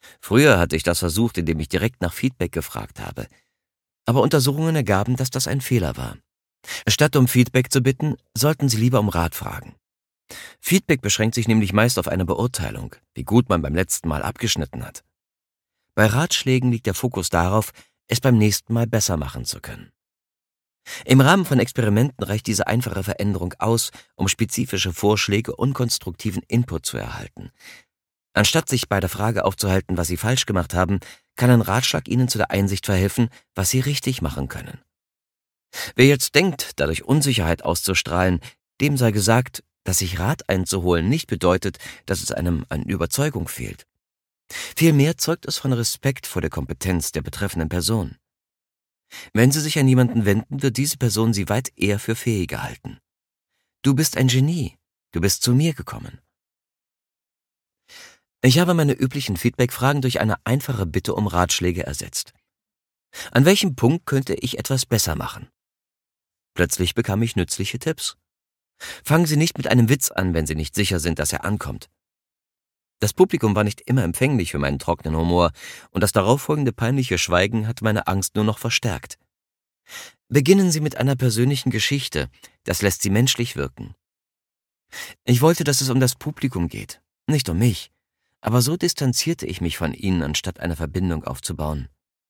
Früher hatte ich das versucht, indem ich direkt nach Feedback gefragt habe. Aber Untersuchungen ergaben, dass das ein Fehler war. Statt um Feedback zu bitten, sollten Sie lieber um Rat fragen. Feedback beschränkt sich nämlich meist auf eine Beurteilung, wie gut man beim letzten Mal abgeschnitten hat. Bei Ratschlägen liegt der Fokus darauf, es beim nächsten Mal besser machen zu können. Im Rahmen von Experimenten reicht diese einfache Veränderung aus, um spezifische Vorschläge und konstruktiven Input zu erhalten. Anstatt sich bei der Frage aufzuhalten, was Sie falsch gemacht haben, kann ein Ratschlag Ihnen zu der Einsicht verhelfen, was Sie richtig machen können. Wer jetzt denkt, dadurch Unsicherheit auszustrahlen, dem sei gesagt, dass sich Rat einzuholen nicht bedeutet, dass es einem an Überzeugung fehlt. Vielmehr zeugt es von Respekt vor der Kompetenz der betreffenden Person. Wenn Sie sich an jemanden wenden, wird diese Person Sie weit eher für fähiger halten. Du bist ein Genie. Du bist zu mir gekommen. Ich habe meine üblichen Feedback-Fragen durch eine einfache Bitte um Ratschläge ersetzt. An welchem Punkt könnte ich etwas besser machen? Plötzlich bekam ich nützliche Tipps. Fangen Sie nicht mit einem Witz an, wenn Sie nicht sicher sind, dass er ankommt. Das Publikum war nicht immer empfänglich für meinen trockenen Humor, und das darauffolgende peinliche Schweigen hat meine Angst nur noch verstärkt. Beginnen Sie mit einer persönlichen Geschichte, das lässt Sie menschlich wirken. Ich wollte, dass es um das Publikum geht, nicht um mich, aber so distanzierte ich mich von ihnen, anstatt eine Verbindung aufzubauen.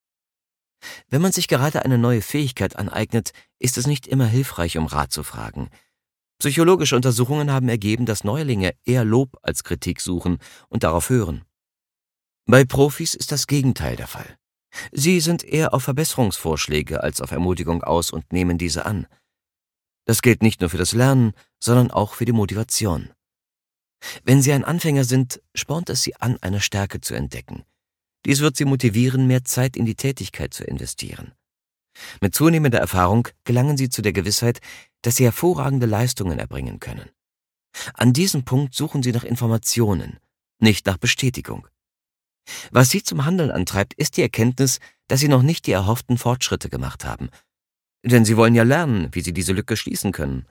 Wenn man sich gerade eine neue Fähigkeit aneignet, ist es nicht immer hilfreich, um Rat zu fragen. Psychologische Untersuchungen haben ergeben, dass Neulinge eher Lob als Kritik suchen und darauf hören. Bei Profis ist das Gegenteil der Fall. Sie sind eher auf Verbesserungsvorschläge als auf Ermutigung aus und nehmen diese an. Das gilt nicht nur für das Lernen, sondern auch für die Motivation. Wenn Sie ein Anfänger sind, spornt es Sie an, eine Stärke zu entdecken. Dies wird Sie motivieren, mehr Zeit in die Tätigkeit zu investieren. Mit zunehmender Erfahrung gelangen Sie zu der Gewissheit, dass Sie hervorragende Leistungen erbringen können. An diesem Punkt suchen Sie nach Informationen, nicht nach Bestätigung. Was Sie zum Handeln antreibt, ist die Erkenntnis, dass Sie noch nicht die erhofften Fortschritte gemacht haben. Denn Sie wollen ja lernen, wie Sie diese Lücke schließen können.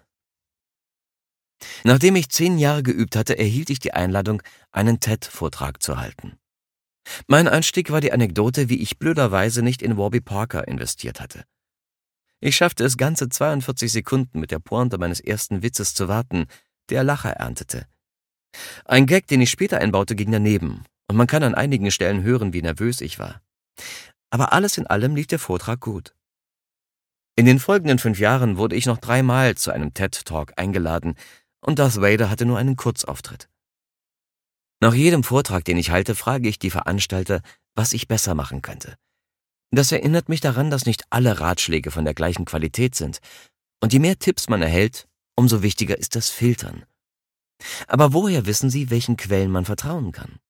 Nachdem ich 10 Jahre geübt hatte, erhielt ich die Einladung, einen TED-Vortrag zu halten. Mein Einstieg war die Anekdote, wie ich blöderweise nicht in Warby Parker investiert hatte. Ich schaffte es, ganze 42 Sekunden mit der Pointe meines ersten Witzes zu warten, der Lacher erntete. Ein Gag, den ich später einbaute, ging daneben, und man kann an einigen Stellen hören, wie nervös ich war. Aber alles in allem lief der Vortrag gut. In den folgenden 5 Jahren wurde ich noch 3 Mal zu einem TED-Talk eingeladen, und Darth Vader hatte nur einen Kurzauftritt. Nach jedem Vortrag, den ich halte, frage ich die Veranstalter, was ich besser machen könnte. Das erinnert mich daran, dass nicht alle Ratschläge von der gleichen Qualität sind. Und je mehr Tipps man erhält, umso wichtiger ist das Filtern. Aber woher wissen Sie, welchen Quellen man vertrauen kann?